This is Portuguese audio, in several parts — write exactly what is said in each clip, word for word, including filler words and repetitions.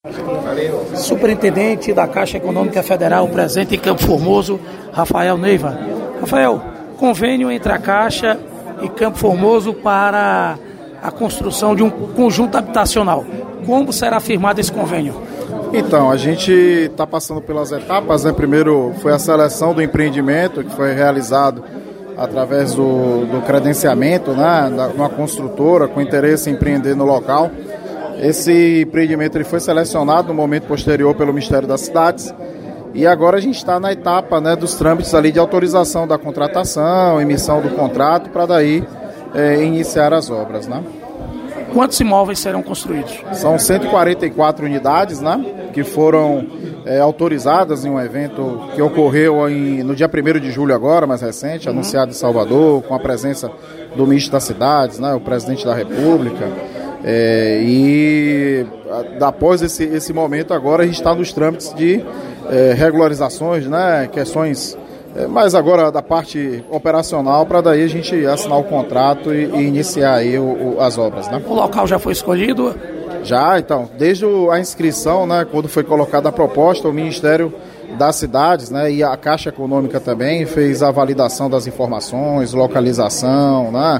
Superintendente da Caixa Econômica Federal, presente em Campo Formoso, Rafael Neiva. Rafael, convênio entre a Caixa e Campo Formoso para a construção de um conjunto habitacional. Como será firmado esse convênio? Então, a gente está passando pelas etapas, né? Primeiro foi a seleção do empreendimento, que foi realizado através do, do credenciamento, né? Da, uma construtora com interesse em empreender no local. Esse empreendimento ele foi selecionado no momento posterior pelo Ministério das Cidades e agora a gente está na etapa, né, dos trâmites ali de autorização da contratação, emissão do contrato, para daí é, iniciar as obras, né? Quantos imóveis serão construídos? São cento e quarenta e quatro unidades, né, que foram é, autorizadas em um evento que ocorreu em, no dia primeiro de julho agora, mais recente, uhum. anunciado em Salvador, com a presença do ministro das Cidades, né, o presidente da República. É, e após esse, esse momento agora a gente está nos trâmites de é, regularizações, né, questões, é, mas agora da parte operacional, para daí a gente assinar o contrato e, e iniciar aí o, o, as obras, né? O local já foi escolhido? Já, então, desde a inscrição, né, quando foi colocada a proposta, o Ministério das Cidades, né, e a Caixa Econômica também fez a validação das informações, localização, né,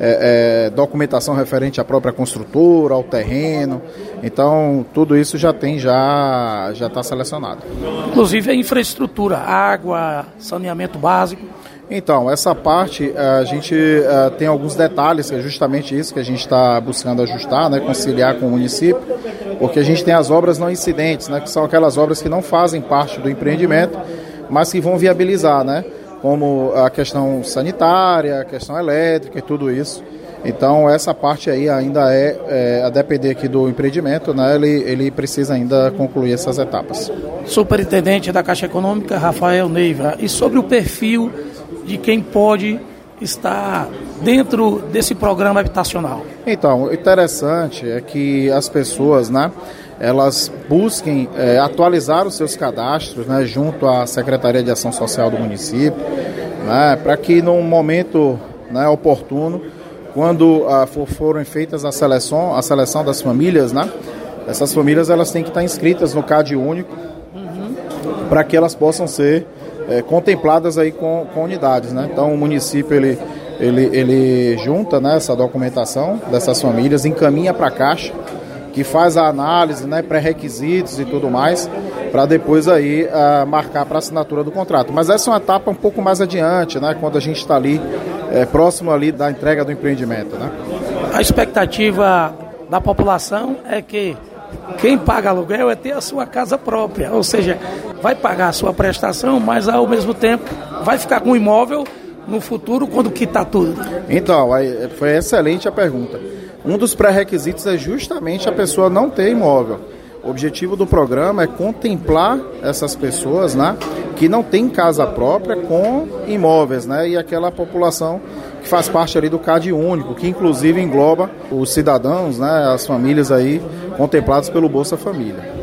é, é, documentação referente à própria construtora, ao terreno. Então, tudo isso já tem, já já está selecionado. Inclusive a infraestrutura, água, saneamento básico. Então, essa parte, a gente uh, tem alguns detalhes, que é justamente isso que a gente está buscando ajustar, né, conciliar com o município, porque a gente tem as obras não incidentes, né, que são aquelas obras que não fazem parte do empreendimento, mas que vão viabilizar, né, como a questão sanitária, a questão elétrica e tudo isso. Então, essa parte aí ainda é, é a depender aqui do empreendimento, né, ele, ele precisa ainda concluir essas etapas. Superintendente da Caixa Econômica, Rafael Neiva, e sobre o perfil de quem pode estar dentro desse programa habitacional? Então, o interessante é que as pessoas, né, elas busquem é, atualizar os seus cadastros, né, junto à Secretaria de Ação Social do município, né, para que num momento, né, oportuno, quando ah, for, forem feitas a seleção, a seleção das famílias, né, essas famílias elas têm que estar inscritas no C A D único, uhum. para que elas possam ser É, contempladas aí com, com unidades, né? Então o município ele, ele, ele junta, né, essa documentação dessas famílias, encaminha para a Caixa, que faz a análise, né, pré-requisitos e tudo mais, para depois aí uh, marcar para a assinatura do contrato. Mas essa é uma etapa um pouco mais adiante, né, quando a gente está ali é, próximo ali da entrega do empreendimento, né? A expectativa da população é que quem paga aluguel é ter a sua casa própria, ou seja, vai pagar a sua prestação, mas ao mesmo tempo vai ficar com o imóvel no futuro quando quitar tudo. Então, foi excelente a pergunta. Um dos pré-requisitos é justamente a pessoa não ter imóvel. O objetivo do programa é contemplar essas pessoas, né, que não têm casa própria com imóveis, né, e aquela população que faz parte ali do C A D único, que inclusive engloba os cidadãos, né, as famílias aí contempladas pelo Bolsa Família.